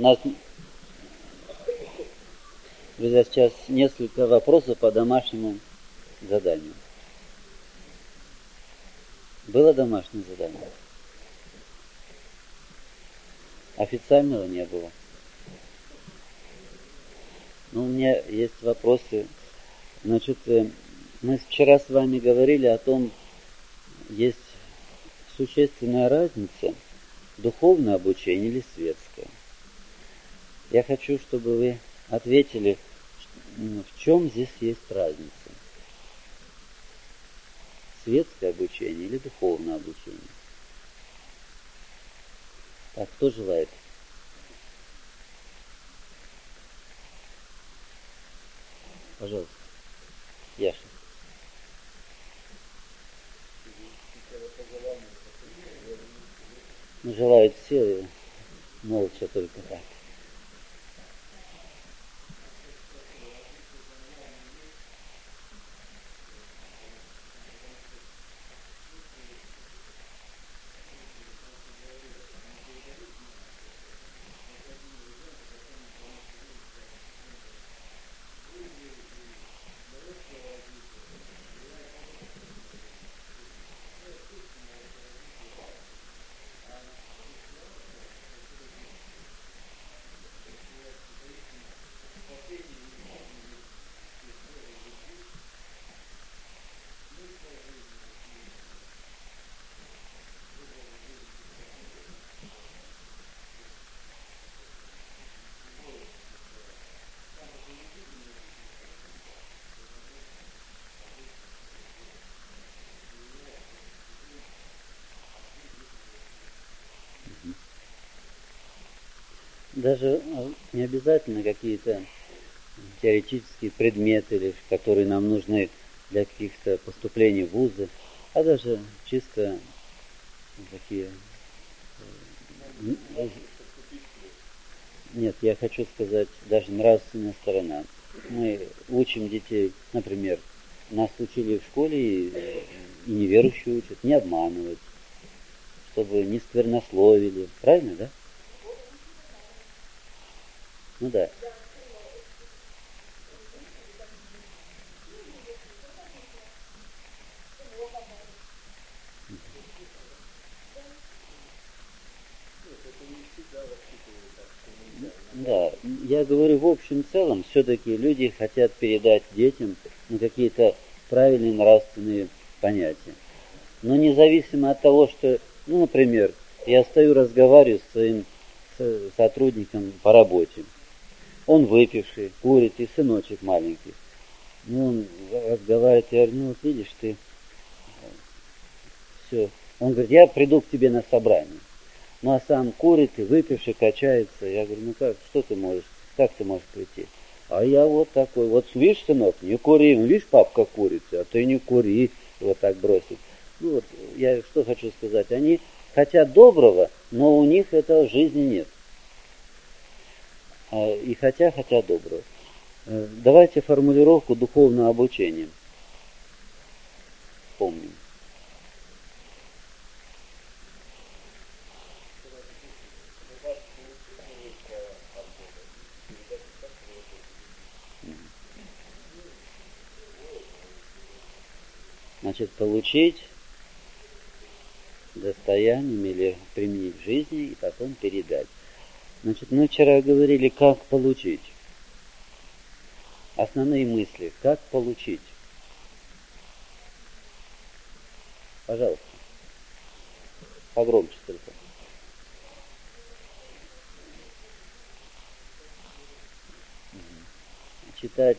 нас друзья, сейчас несколько вопросов по домашнему заданию. Было домашнее задание? Официального не было. Ну, у меня есть вопросы. Значит, мы вчера с вами говорили о том, есть существенная разница, духовное обучение или светское. Я хочу, чтобы вы ответили, в чем здесь есть разница. Светское обучение или духовное обучение? Так, кто желает? Пожалуйста. Яша. Ну, желают все, молча только так. Даже не обязательно какие-то теоретические предметы, которые нам нужны для каких-то поступлений в вузы, а даже чисто такие... Нет, я хочу сказать, даже нравственная сторона. Мы учим детей, например, нас учили в школе, и неверующие учат, не обманывать, чтобы не сквернословили. Правильно, да? Ну да. Да, я говорю в общем целом, все-таки люди хотят передать детям какие-то правильные нравственные понятия. Но независимо от того, что, например, я стою, разговариваю с своим сотрудником по работе. Он выпивший, курит, и сыночек маленький. Он разговаривает, я говорю, вот видишь ты, все. Он говорит, я приду к тебе на собрание. А сам курит и выпивший, качается. Я говорю, как ты можешь прийти? А я вот такой, вот видишь, сынок, не кури, видишь, папка курит, а ты не кури, вот так бросит. Я что хочу сказать, они хотят доброго, но у них этого в жизни нет. И хотят доброго. Давайте формулировку духовного обучения. Помним. Значит, получить достоянием или применить в жизни и потом передать. Значит, мы вчера говорили, как получить. Основные мысли, как получить. Пожалуйста. Погромче только. Читать,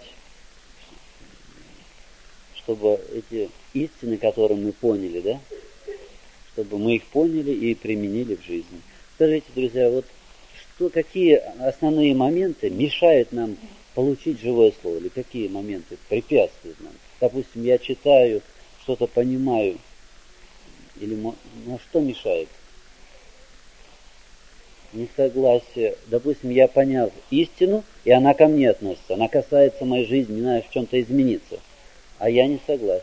чтобы эти истины, которые мы поняли, да, чтобы мы их поняли и применили в жизни. Скажите, друзья, какие основные моменты мешают нам получить живое слово, или какие моменты препятствуют нам? Допустим, я читаю, что-то понимаю, или что мешает? Несогласие. Допустим, я понял истину, и она ко мне относится, она касается моей жизни, не знаю, в чем-то измениться, а я не согласен.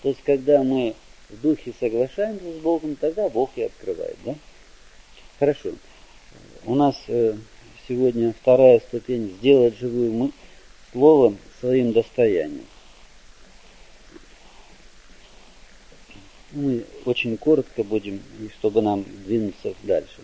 То есть, когда мы в духе соглашаемся с Богом, тогда Бог и открывает, да? Хорошо. У нас сегодня вторая ступень — сделать живую слово своим достоянием. Мы очень коротко будем, чтобы нам двинуться дальше.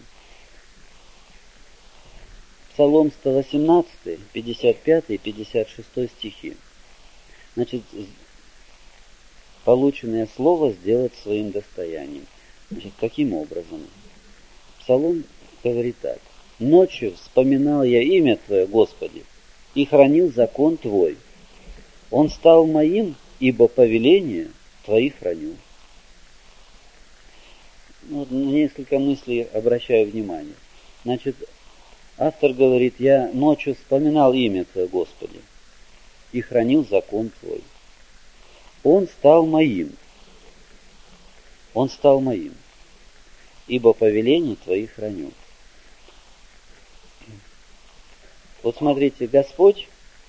Псалом 118, 55 и 56 стихи. Значит, полученное слово сделать своим достоянием. Значит, каким образом? Псалом говорит так. «Ночью вспоминал я имя Твое, Господи, и хранил закон Твой. Он стал моим, ибо повеление Твои храню». Вот на несколько мыслей обращаю внимание. Значит, автор говорит: «Я ночью вспоминал имя Твое, Господи, и хранил закон Твой. Он стал моим. Он стал моим, ибо повеление Твои храню». Вот смотрите, Господь,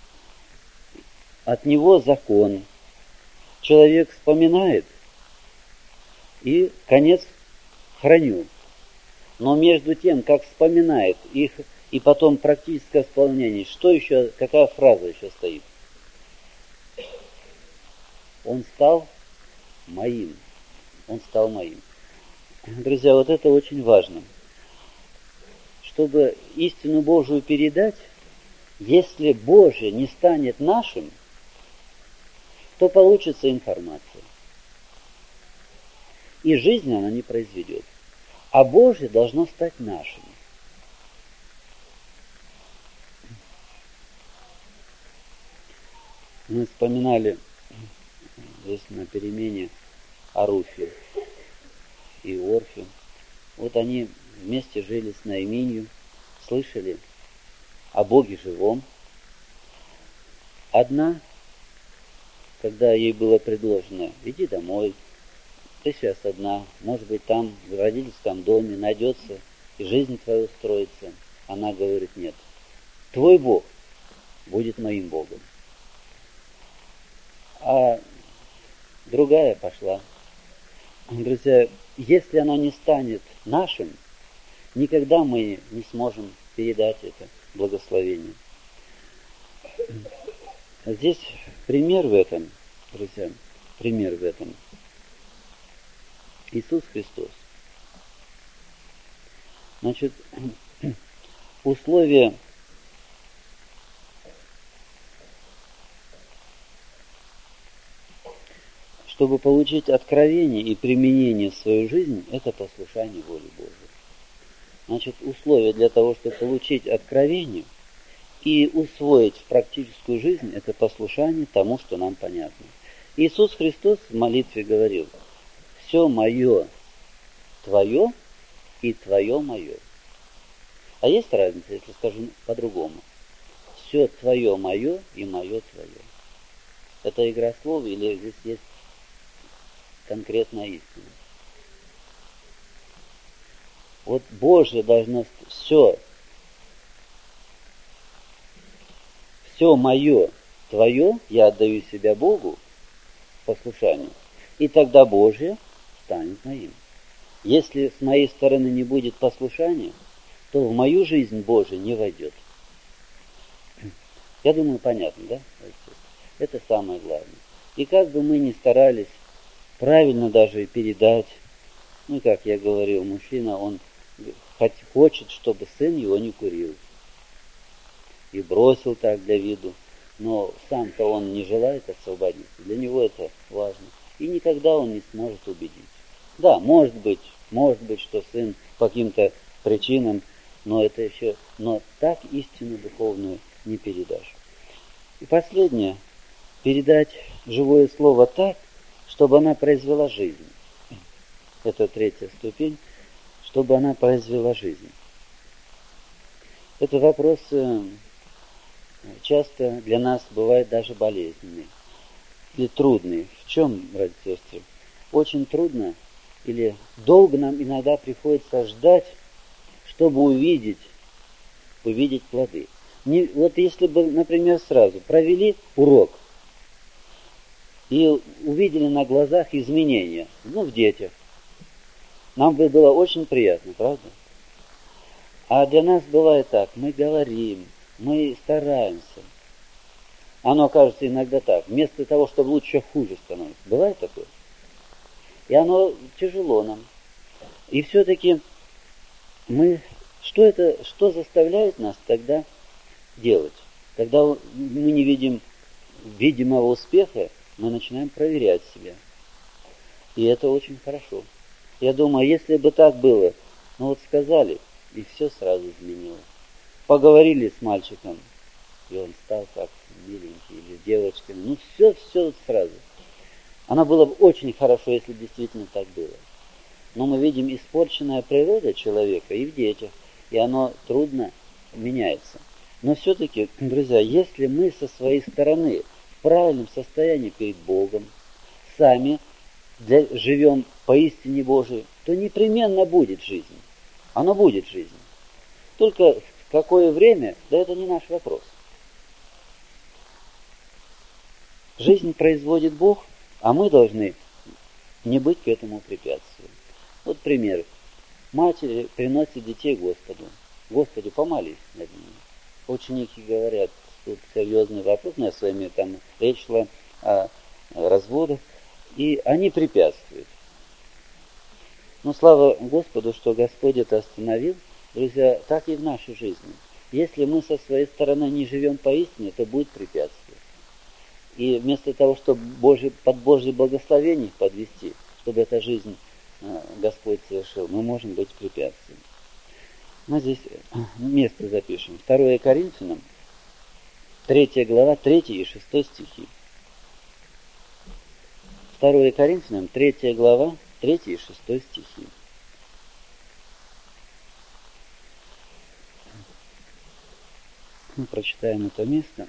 от Него закон. Человек вспоминает, и конец храню. Но между тем, как вспоминает их, и потом практическое исполнение, что еще, какая фраза еще стоит? Он стал моим. Он стал моим. Друзья, вот это очень важно. Чтобы истину Божию передать, если Божие не станет нашим, то получится информация. И жизнь она не произведет. А Божие должно стать нашим. Мы вспоминали здесь на перемене о Руфе и Орфе. Вот они вместе жили с Наиминью, слышали о Боге живом. Одна, когда ей было предложено: иди домой, ты сейчас одна, может быть, там в родительском доме найдется и жизнь твоя устроится. Она говорит: нет, твой Бог будет моим Богом. А другая пошла. Друзья, если оно не станет нашим, никогда мы не сможем передать это благословение. Здесь пример в этом, друзья, пример в этом. Иисус Христос. Значит, условия чтобы получить откровение и применение в свою жизнь, это послушание воле Божией. Значит, условия для того, чтобы получить откровение и усвоить в практическую жизнь, это послушание тому, что нам понятно. Иисус Христос в молитве говорил: «Все мое твое и твое мое». А есть разница, если скажу по-другому? Все твое мое и мое твое. Это игра слов или здесь есть конкретная истина? Вот Божье должно все мое, твое, я отдаю себя Богу в послушанию, и тогда Божье станет моим. Если с моей стороны не будет послушания, то в мою жизнь Божия не войдет. Я думаю, понятно, да? Это самое главное. И как бы мы ни старались правильно даже передать, как я говорил, мужчина, он хочет, чтобы сын его не курил. И бросил так для виду. Но сам-то он не желает освободиться. Для него это важно. И никогда он не сможет убедить. Да, может быть, что сын по каким-то причинам, но так истину духовную не передашь. И последнее. Передать живое слово так, чтобы она произвела жизнь. Это третья ступень. Чтобы она произвела жизнь. Это вопрос часто для нас бывает даже болезненный или трудный. В чем, братья и сестры? Очень трудно или долго нам иногда приходится ждать, чтобы увидеть плоды. Вот если бы, например, сразу провели урок, и увидели на глазах изменения, в детях. Нам бы было очень приятно, правда? А для нас бывает так, мы говорим, мы стараемся. Оно кажется иногда так, вместо того, чтобы лучше, хуже становится. Бывает такое? И оно тяжело нам. И все-таки что заставляет нас тогда делать? Когда мы не видим видимого успеха, мы начинаем проверять себя. И это очень хорошо. Я думаю, если бы так было, сказали, и все сразу изменилось. Поговорили с мальчиком, и он стал как миленький, или с девочками. Все сразу. Оно было бы очень хорошо, если действительно так было. Но мы видим испорченная природа человека и в детях, и оно трудно меняется. Но все-таки, друзья, если мы со своей стороны в правильном состоянии перед Богом, сами живем поистине Божией, то непременно будет жизнь. Оно будет жизнь. Только в какое время, это не наш вопрос. Жизнь производит Бог, а мы должны не быть к этому препятствием. Вот пример. Матери приносят детей Господу. Господи, помолись над ними. Ученики говорят, тут серьезный вопрос, у нас с вами там речь шла о разводах, и они препятствуют. Но слава Господу, что Господь это остановил. Друзья, так и в нашей жизни. Если мы со своей стороны не живем поистине, то будет препятствие. И вместо того, чтобы под Божье благословение их подвести, чтобы эта жизнь Господь совершил, мы можем быть препятствием. Мы здесь место запишем. 2 Коринфянам, 3 глава, 3 и 6 стихи. 2 Коринфянам, 3 глава, 3 и 6 стихи. Мы прочитаем это место.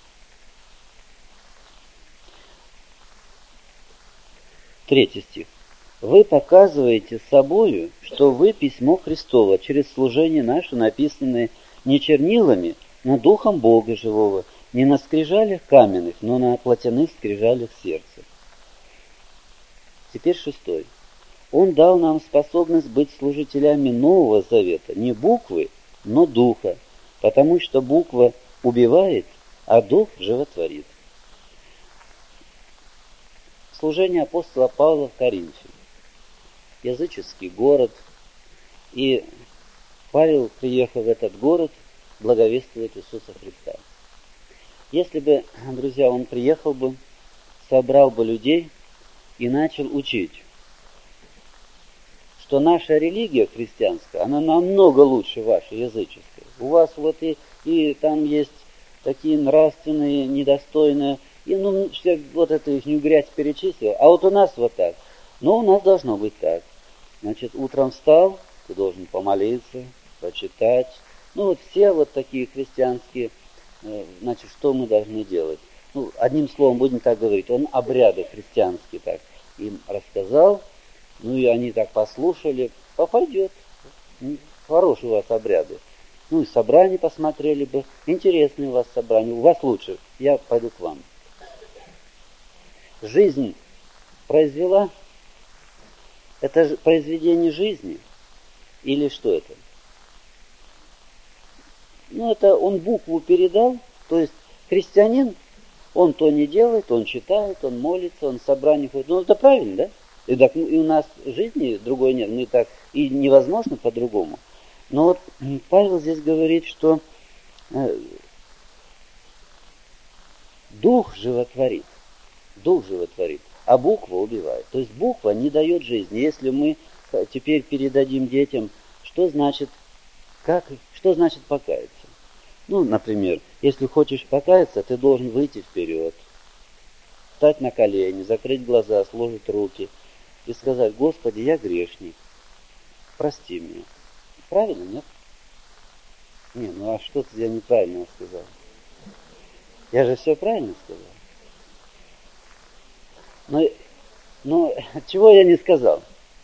3 стих. «Вы показываете собою, что вы письмо Христово, через служение наше, написанное не чернилами, но Духом Бога живого, не на скрижалях каменных, но на плотяных скрижалях сердца». Теперь 6. «Он дал нам способность быть служителями Нового Завета, не буквы, но Духа, потому что буква убивает, а Дух животворит». Служение апостола Павла в Коринфе. Языческий город. И Павел, приехав в этот город, благовествует Иисуса Христа. Если бы, друзья, он приехал бы, собрал бы людей и начал учить, что наша религия христианская, она намного лучше вашей языческой. У вас и там есть такие нравственные, недостойные, и вот это их грязь перечислил, а вот у нас вот так. Но у нас должно быть так. Значит, утром встал, ты должен помолиться, прочитать. Все вот такие христианские, значит, что мы должны делать? Одним словом, будем так говорить, он обряды христианские так им рассказал, и они так послушали, пойдет. Хорошие у вас обряды. И собрание посмотрели бы, интересные у вас собрания, у вас лучше, я пойду к вам. Жизнь произвела. Это же произведение жизни? Или что это? Это он букву передал, то есть христианин, он то не делает, он читает, он молится, он в собрание ходит. Это правильно, да? И у нас жизни другой нет, мы так, и невозможно по-другому. Но Павел здесь говорит, что Дух животворит, а буква убивает. То есть буква не дает жизни. Если мы теперь передадим детям, что значит покаяться? Например, если хочешь покаяться, ты должен выйти вперед, встать на колени, закрыть глаза, сложить руки и сказать: Господи, я грешник, прости меня. Правильно, нет? А что-то я неправильно сказал. Я же все правильно сказал. Но чего я не сказал?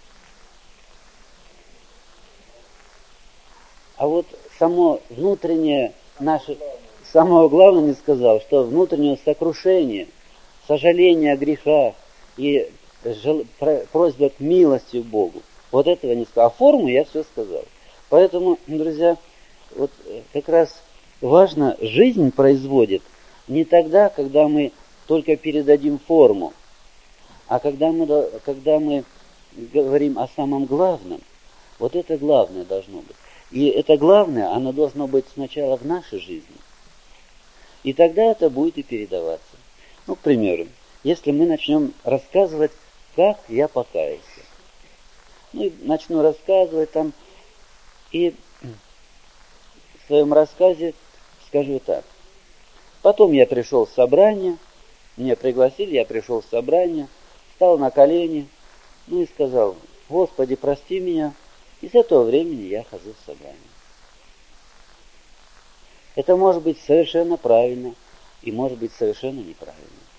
А вот само внутреннее наше, самое главное не сказал, что внутреннее сокрушение, сожаление о грехах и просьба к милости к Богу. Вот этого не сказал. А форму я все сказал. Поэтому, друзья, вот как раз важно, жизнь производит не тогда, когда мы только передадим форму, а когда мы говорим о самом главном. Вот это главное должно быть. И это главное, оно должно быть сначала в нашей жизни. И тогда это будет и передаваться. Ну, к примеру, если мы начнем рассказывать, как я покаялся. Ну, и начну рассказывать там, и в своем рассказе скажу так. Потом я пришел в собрание, меня пригласили, я пришел в собрание, встал на колени, ну и сказал: Господи, прости меня. И с этого времени я хожу в собрание. Это может быть совершенно правильно и может быть совершенно неправильно.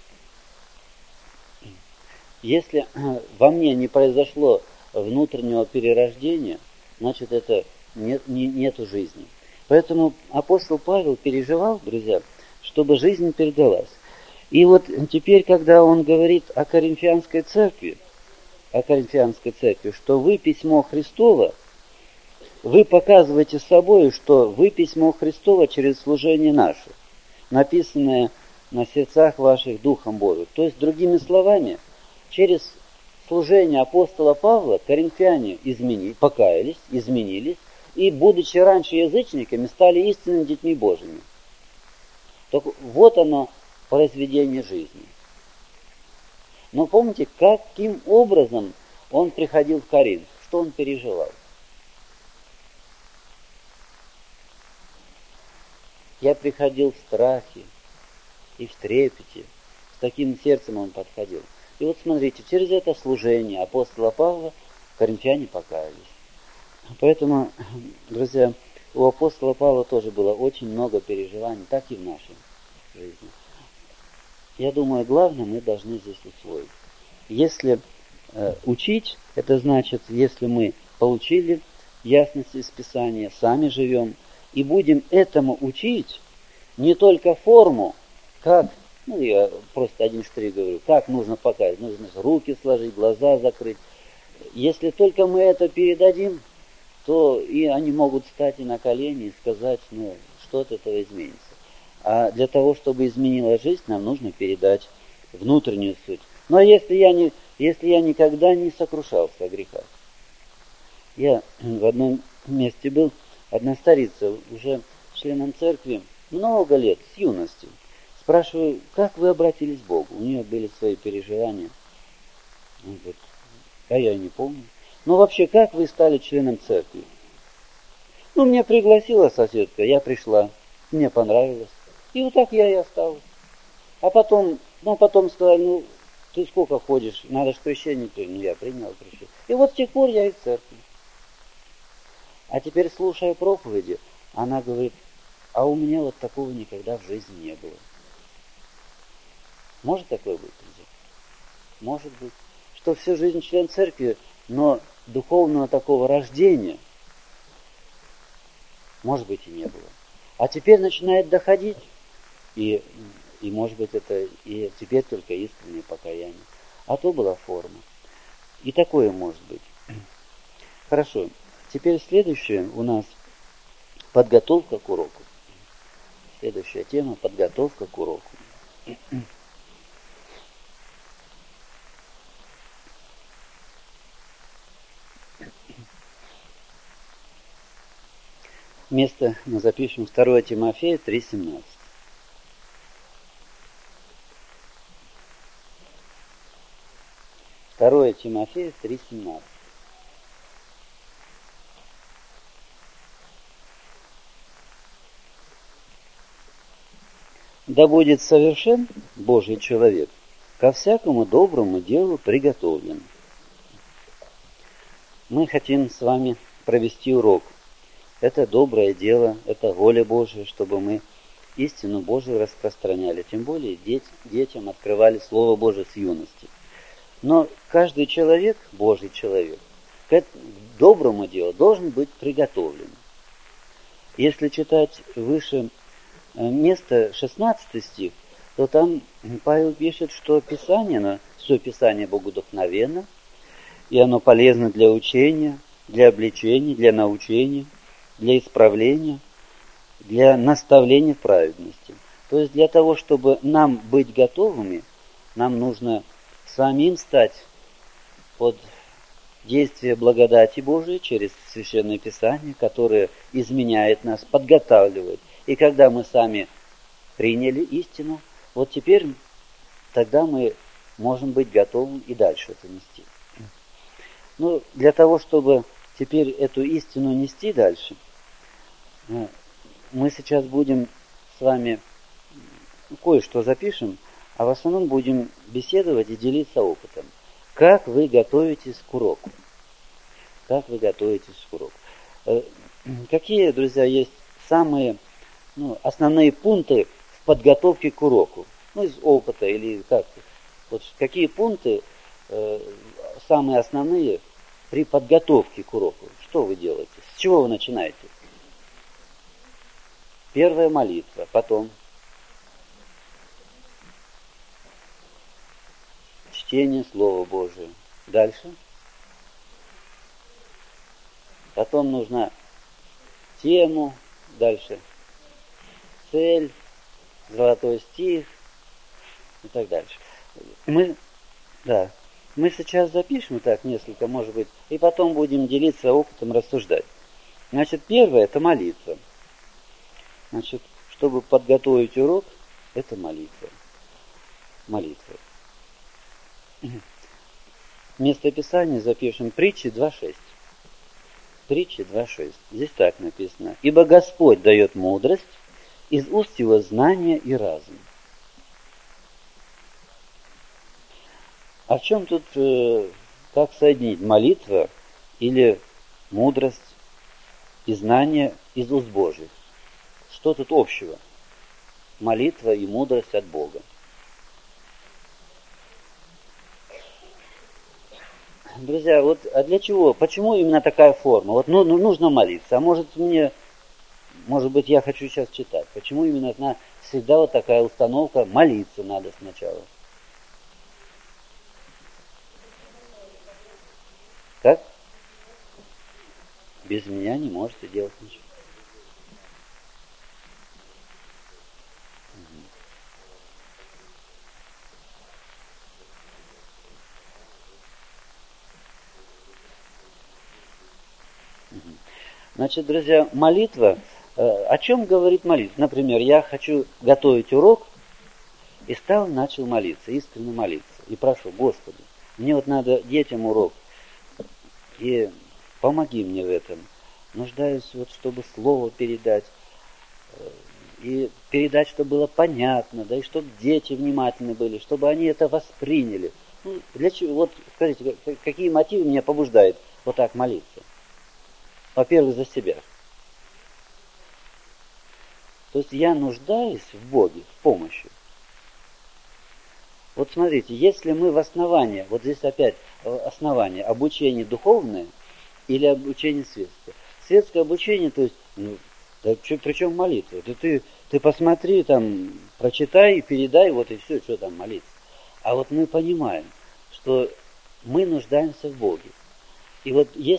Если во мне не произошло внутреннего перерождения, значит, это нету жизни. Поэтому апостол Павел переживал, друзья, чтобы жизнь передалась. И вот теперь, когда он говорит о Коринфянской церкви, что вы письмо Христово, вы показываете собой, что вы письмо Христово через служение наше, написанное на сердцах ваших Духом Божиим. То есть, другими словами, через служение апостола Павла коринфяне покаялись, изменились, и, будучи раньше язычниками, стали истинными детьми Божьими. Так вот оно, произведение жизни. Но помните, каким образом он приходил в Коринф, что он переживал? Я приходил в страхе и в трепете, с таким сердцем он подходил. И вот смотрите, через это служение апостола Павла коринфяне покаялись. Поэтому, друзья, у апостола Павла тоже было очень много переживаний, так и в нашей жизни. Я думаю, главное мы должны здесь усвоить. Если учить, это значит, если мы получили ясность из Писания, сами живем, и будем этому учить, не только форму, как, я просто один штрих говорю, как нужно показать, нужно руки сложить, глаза закрыть. Если только мы это передадим, то и они могут встать и на колени и сказать, что от этого изменится. А для того, чтобы изменилась жизнь, нам нужно передать внутреннюю суть. Но если я никогда не сокрушался о грехах. Я в одном месте был, одна старица, уже членом церкви, много лет, с юности. Спрашиваю, как вы обратились к Богу? У нее были свои переживания. Он говорит, а я не помню. Вообще, как вы стали членом церкви? Меня пригласила соседка, я пришла, мне понравилось. И вот так я и осталась. А потом сказали, ты сколько ходишь, надо же крещение. Я принял крещение. И вот с тех пор я и в церкви. А теперь, слушая проповеди, она говорит, а у меня вот такого никогда в жизни не было. Может такое быть, друзья? Может быть. Что всю жизнь член церкви, но духовного такого рождения, может быть, и не было. А теперь начинает доходить, и может быть, это и теперь только искреннее покаяние. А то была форма. И такое может быть. Хорошо. Теперь следующее у нас подготовка к уроку. Следующая тема – подготовка к уроку. Место мы запишем 2 Тимофея 3:17. Второе Тимофея 3:17. Да будет совершен Божий человек, ко всякому доброму делу приготовлен. Мы хотим с вами провести урок. Это доброе дело, это воля Божия, чтобы мы истину Божию распространяли. Тем более детям открывали Слово Божие с юности. Но каждый человек, Божий человек, к доброму делу должен быть приготовлен. Если читать выше место 16 стих, то там Павел пишет, что Писание, все Писание богодухновенно, и оно полезно для учения, для обличения, для научения, для исправления, для наставления в праведности. То есть для того, чтобы нам быть готовыми, нам нужно самим стать под действие благодати Божией через Священное Писание, которое изменяет нас, подготавливает. И когда мы сами приняли истину, вот теперь тогда мы можем быть готовы и дальше это нести. Но для того, чтобы теперь эту истину нести дальше, мы сейчас будем с вами кое-что запишем, а в основном будем беседовать и делиться опытом. Как вы готовитесь к уроку? Как вы готовитесь к уроку? Какие, друзья, есть самые основные пункты в подготовке к уроку? Из опыта или как? Вот какие пункты самые основные при подготовке к уроку? Что вы делаете? С чего вы начинаете? Первая молитва, потом чтение Слова Божия. Дальше. Потом нужна тему, дальше цель, золотой стих и так дальше. Мы сейчас запишем так несколько, может быть, и потом будем делиться опытом, рассуждать. Значит, первое – это молитва. Значит, чтобы подготовить урок, это молитва. Молитва. Место Писания запишем Притчи 2.6. Притчи 2.6. Здесь так написано. «Ибо Господь дает мудрость, из уст его знания и разум». А в чем тут, как соединить молитва или мудрость и знание из уст Божьих? Что тут общего? Молитва и мудрость от Бога. Друзья, а для чего? Почему именно такая форма? Нужно молиться. А может быть, я хочу сейчас читать. Почему именно всегда вот такая установка, молиться надо сначала? Как? Без меня не можете делать ничего. Значит, друзья, молитва, о чем говорит молитва? Например, я хочу готовить урок, и начал молиться, искренне молиться. И прошу, Господи, мне надо детям урок, и помоги мне в этом. Нуждаюсь, чтобы слово передать, и передать, чтобы было понятно, да, и чтобы дети внимательны были, чтобы они это восприняли. Для чего? Скажите, какие мотивы меня побуждают вот так молиться? Во-первых, за себя. То есть я нуждаюсь в Боге, в помощи. Вот смотрите, если мы в основании, вот здесь опять основание, обучение духовное или обучение светское. Светское обучение, то есть, причем молитва. Ты посмотри, прочитай, передай, и все, что там молиться. А мы понимаем, что мы нуждаемся в Боге. И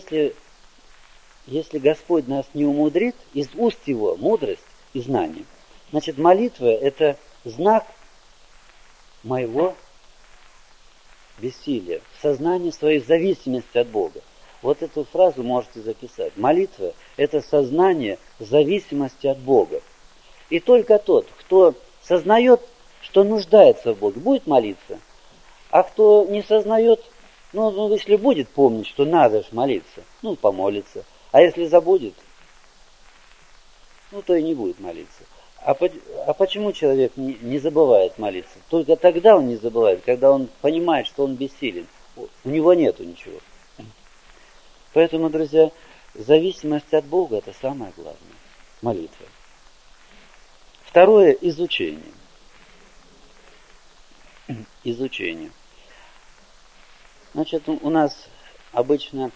если Господь нас не умудрит, из уст Его мудрость и знание, значит, молитва – это знак моего бессилия, сознание своей зависимости от Бога. Вот эту фразу можете записать. Молитва – это сознание зависимости от Бога. И только тот, кто сознает, что нуждается в Боге, будет молиться. А кто не сознает, если будет помнить, что надо же молиться, помолится. А если забудет, то и не будет молиться. А почему человек не забывает молиться? Только тогда он не забывает, когда он понимает, что он бессилен. У него нету ничего. Поэтому, друзья, зависимость от Бога – это самое главное. Молитва. Второе – изучение. Изучение. Значит, у нас обычно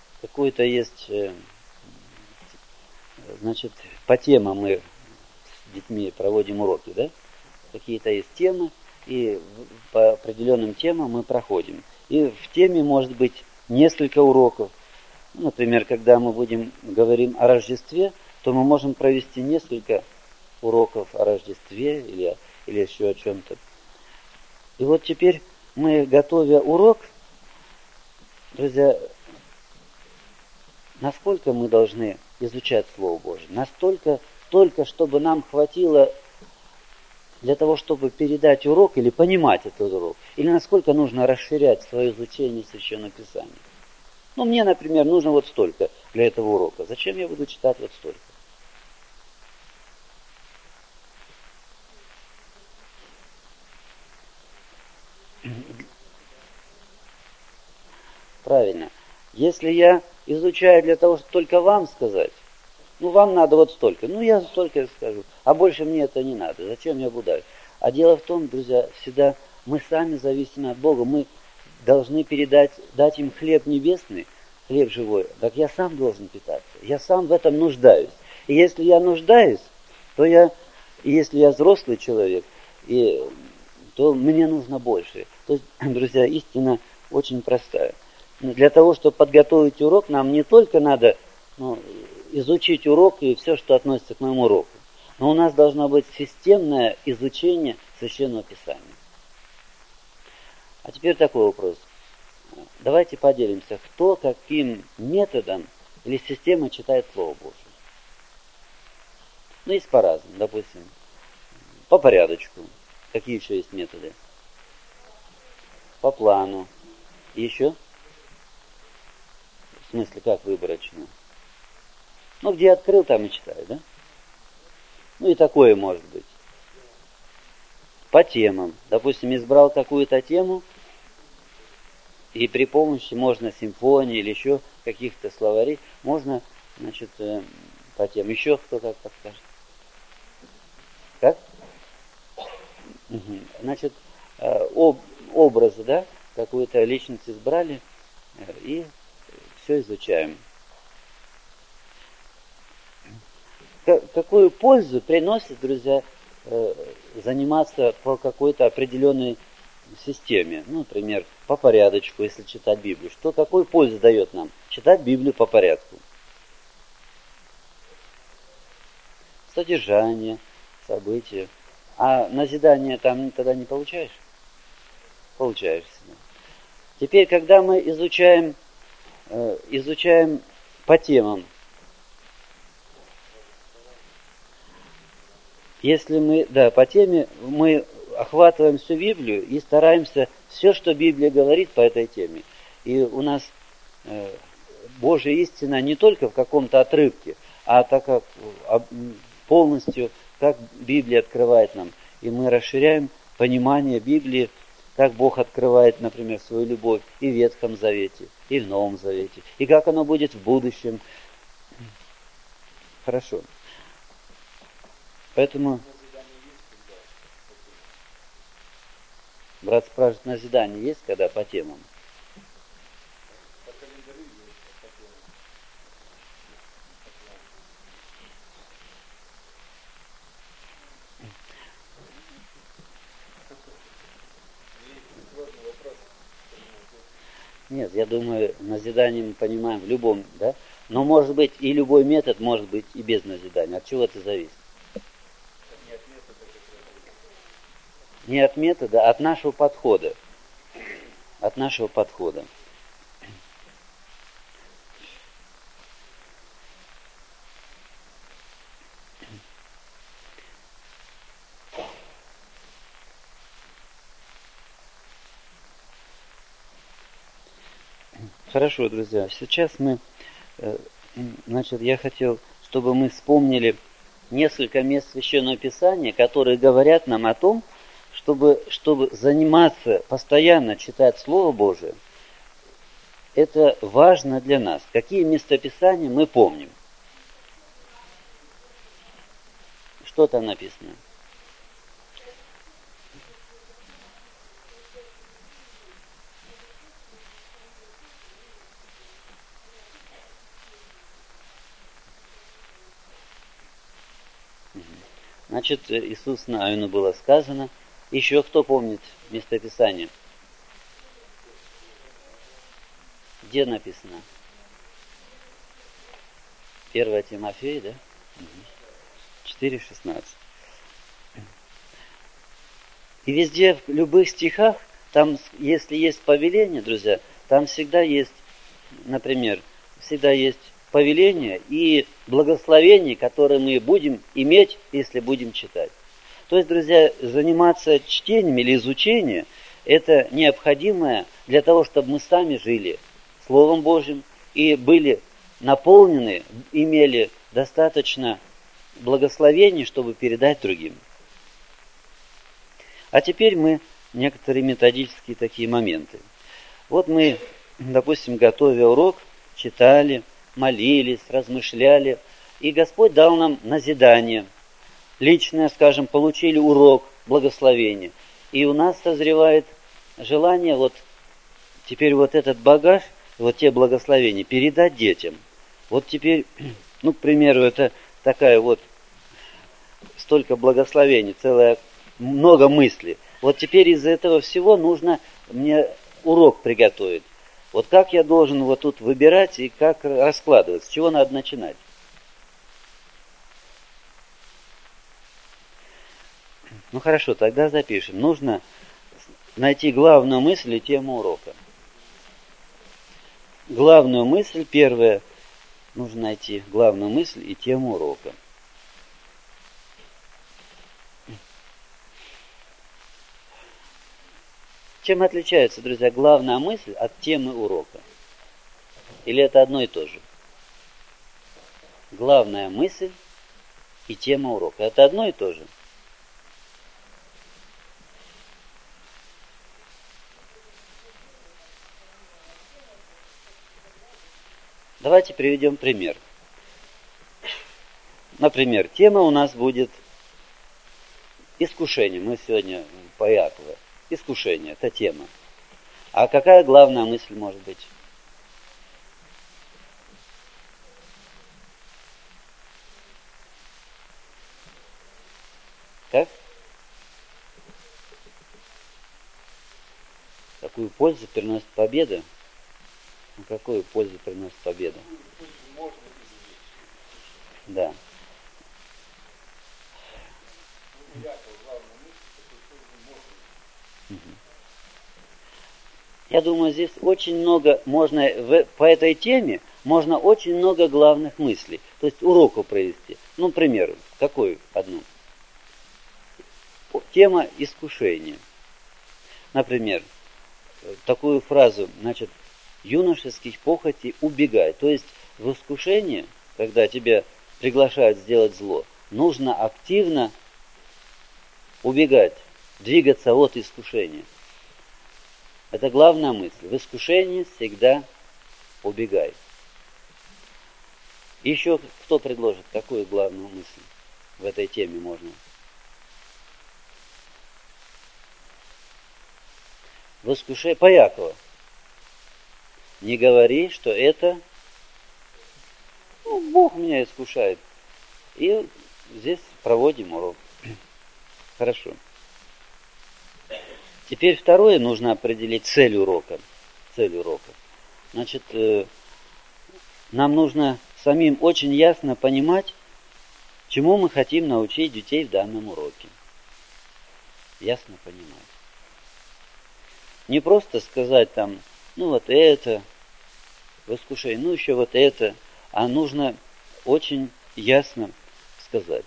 какой-то есть, по темам мы с детьми проводим уроки, да? Какие-то есть темы, и по определенным темам мы проходим. И в теме может быть несколько уроков. Например, когда мы говорим о Рождестве, то мы можем провести несколько уроков о Рождестве или еще о чем-то. И вот теперь мы, готовя урок, друзья, насколько мы должны изучать Слово Божие? Настолько, только чтобы нам хватило для того, чтобы передать урок или понимать этот урок? Или насколько нужно расширять свое изучение Священного Писания? Мне, например, нужно вот столько для этого урока. Зачем я буду читать вот столько? Правильно. Если я изучаю для того, чтобы только вам сказать, вам надо вот столько. Я столько скажу. А больше мне это не надо. Зачем я буду? А дело в том, друзья, всегда мы сами зависим от Бога. Мы должны дать им хлеб небесный, хлеб живой. Так я сам должен питаться. Я сам в этом нуждаюсь. И если я нуждаюсь, и если я взрослый человек, то мне нужно больше. То есть, друзья, истина очень простая. Для того, чтобы подготовить урок, нам не только надо изучить урок и все, что относится к моему уроку, но у нас должно быть системное изучение Священного Писания. А теперь такой вопрос. Давайте поделимся, кто каким методом или системой читает Слово Божие. Есть по-разному, допустим, по порядочку. Какие еще есть методы? По плану. И еще? В смысле, как выборочно? Где открыл, там и читаю, да? И такое может быть. По темам. Допустим, избрал какую-то тему, и при помощи можно симфонии или еще каких-то словарей, можно, по темам. Еще кто как подскажет? Как? Образы, да? Какую-то личность избрали и все изучаем. Какую пользу приносит, друзья, заниматься по какой-то определенной системе? Например, по порядочку, если читать Библию. Какую пользу дает нам читать Библию по порядку? Содержание, события. А назидание там тогда не получаешь? Получаешь. Теперь, когда мы изучаем по темам, если мы, по теме, мы охватываем всю Библию и стараемся все, что Библия говорит по этой теме. И у нас Божья истина не только в каком-то отрывке, а так как полностью, как Библия открывает нам. И мы расширяем понимание Библии, как Бог открывает, например, свою любовь и в Ветхом Завете, и в Новом Завете, и как оно будет в будущем. Хорошо. Поэтому брат спрашивает, назидание есть, когда по темам? Нет, я думаю, назидание мы понимаем в любом, да? Но может быть и любой метод может быть и без назидания. От чего это зависит? Не от метода, а от нашего подхода. От нашего подхода. Хорошо, друзья, сейчас я хотел, чтобы мы вспомнили несколько мест Священного Писания, которые говорят нам о том, чтобы заниматься, постоянно читать Слово Божие. Это важно для нас. Какие местописания мы помним? Что там написано? Значит, Иисус Навину было сказано. Еще кто помнит местописание? Где написано? 1 Тимофея, да? 4:16. И везде, в любых стихах, там, если есть повеление, друзья, там всегда есть, например, всегда есть повеление и благословение, которые мы будем иметь, если будем читать. То есть, друзья, заниматься чтением или изучением, это необходимое для того, чтобы мы сами жили Словом Божьим и были наполнены, имели достаточно благословений, чтобы передать другим. А теперь мы некоторые методические такие моменты. Вот мы, допустим, готовя урок, читали, молились, размышляли, и Господь дал нам назидание. Личное, скажем, получили урок благословения. И у нас созревает желание вот теперь вот этот багаж, вот те благословения передать детям. Вот теперь, к примеру, это такая вот столько благословений, целая много мыслей. Вот теперь из этого всего нужно мне урок приготовить. Вот как я должен вот тут выбирать и как раскладывать, с чего надо начинать? Хорошо, тогда запишем. Нужно найти главную мысль и тему урока. Главную мысль, первое, нужно найти главную мысль и тему урока. Чем отличается, друзья, главная мысль от темы урока? Или это одно и то же? Главная мысль и тема урока. Это одно и то же? Давайте приведем пример. Например, тема у нас будет искушение. Мы сегодня по Иакову. Искушение – это тема. А какая главная мысль может быть? Как? Какую пользу приносит победа? Какую пользу приносит победа? Да. Я думаю, здесь очень много можно, по этой теме можно очень много главных мыслей. То есть уроков провести. Например, какую одну? Тема искушения. Например, такую фразу, значит, юношеских похотей убегай. То есть в искушении, когда тебя приглашают сделать зло, нужно активно убегать, двигаться от искушения. Это главная мысль. В искушении всегда убегай. Еще кто предложит, какую главную мысль в этой теме можно? В искушении по Якову. Не говори, что это Бог меня искушает. И здесь проводим урок. Хорошо. Теперь второе, нужно определить цель урока. Цель урока. Значит, нам нужно самим очень ясно понимать, чему мы хотим научить детей в данном уроке. Ясно понимать. Не просто сказать там, вот это, в искушении, еще вот это, а нужно очень ясно сказать.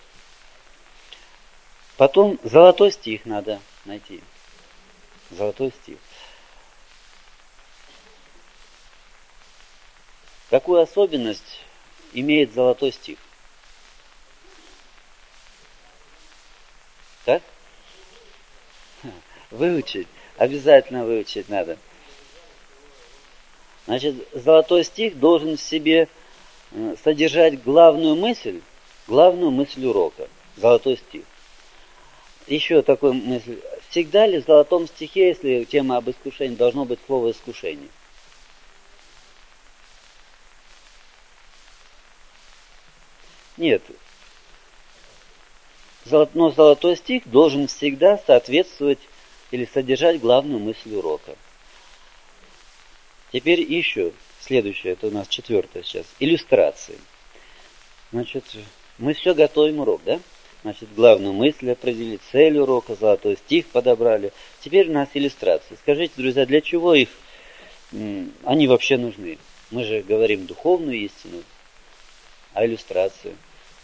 Потом золотой стих надо найти. Золотой стих. Какую особенность имеет золотой стих? Так? Выучить. Обязательно выучить надо. Значит, золотой стих должен в себе содержать главную мысль урока. Золотой стих. Еще такая мысль. Всегда ли в золотом стихе, если тема об искушении, должно быть слово искушение? Нет. Но золотой стих должен всегда соответствовать или содержать главную мысль урока. Теперь еще следующее, это у нас 4 сейчас, иллюстрации. Значит, мы все готовим урок, да? Значит, главную мысль определили, цель урока, золотой стих подобрали. Теперь у нас иллюстрации. Скажите, друзья, для чего они вообще нужны? Мы же говорим духовную истину, а иллюстрации?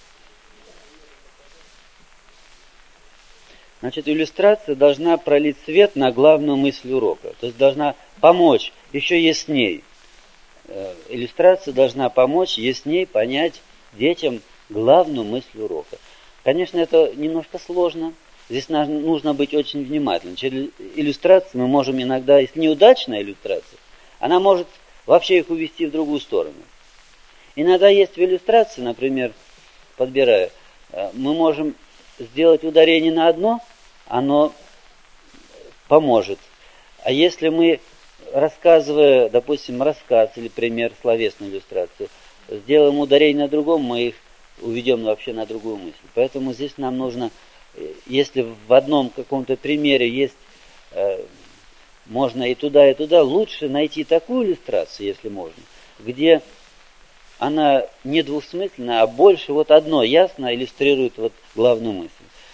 Значит, иллюстрация должна пролить свет на главную мысль урока. То есть должна помочь еще ясней. Иллюстрация должна помочь ясней понять детям главную мысль урока. Конечно, это немножко сложно. Здесь нужно быть очень внимательным. Через иллюстрацию мы можем иногда, если неудачная иллюстрация, она может вообще их увести в другую сторону. Иногда есть в иллюстрации, например, подбирая, мы можем сделать ударение на одно, оно поможет. А если мы, рассказывая, допустим, рассказ или пример словесной иллюстрации, сделаем ударение на другом, мы их уведем вообще на другую мысль. Поэтому здесь нам нужно, если в одном каком-то примере есть, можно и туда, лучше найти такую иллюстрацию, если можно, где она не двусмысленная, а больше вот одно ясно иллюстрирует вот главную мысль.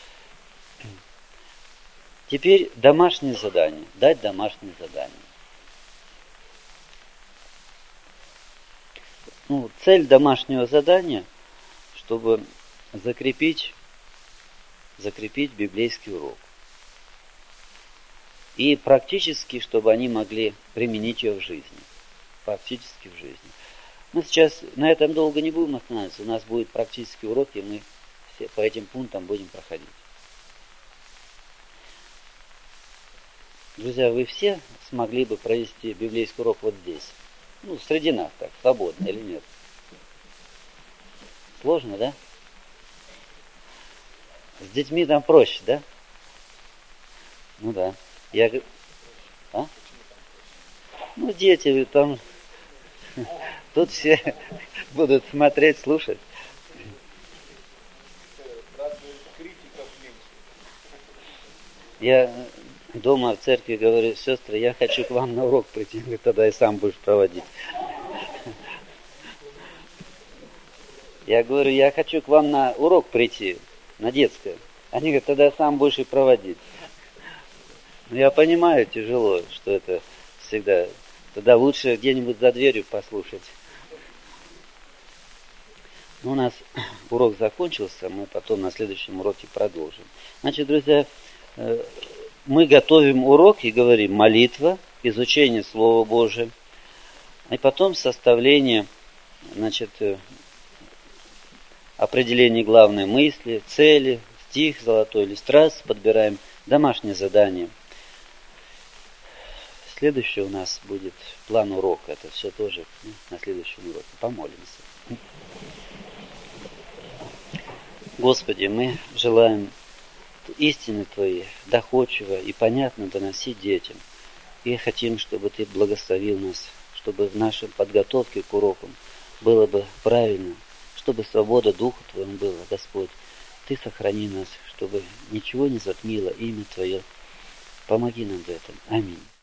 Теперь домашнее задание. Дать домашнее задание. Цель домашнего задания, чтобы закрепить библейский урок. И практически, чтобы они могли применить ее в жизни. Практически в жизни. Мы сейчас на этом долго не будем останавливаться. У нас будет практический урок, и мы все по этим пунктам будем проходить. Друзья, вы все смогли бы провести библейский урок вот здесь? Среди нас так, свободно или нет? Сложно, да? С детьми там проще, да? Да. Дети там... Тут все будут смотреть, слушать. Я дома в церкви говорю: сестры, я хочу к вам на урок прийти. Говорит, тогда и сам будешь проводить. Я говорю, я хочу к вам на урок прийти, на детское. Они говорят, тогда сам будешь и проводить. Я понимаю, тяжело, что это всегда. Тогда лучше где-нибудь за дверью послушать. У нас урок закончился, мы потом на следующем уроке продолжим. Значит, друзья, мы готовим урок и говорим молитва, изучение Слова Божия, и потом составление, определение главной мысли, цели, стих, золотой иллюстрации, подбираем домашнее задание. Следующее у нас будет план урока. Это все тоже на следующем уроке. Помолимся. Господи, мы желаем истины Твои доходчиво и понятно доносить детям. И хотим, чтобы Ты благословил нас, чтобы в нашей подготовке к урокам было бы правильно, чтобы свобода Духа Твоему была, Господь. Ты сохрани нас, чтобы ничего не затмило имя Твое. Помоги нам в этом. Аминь.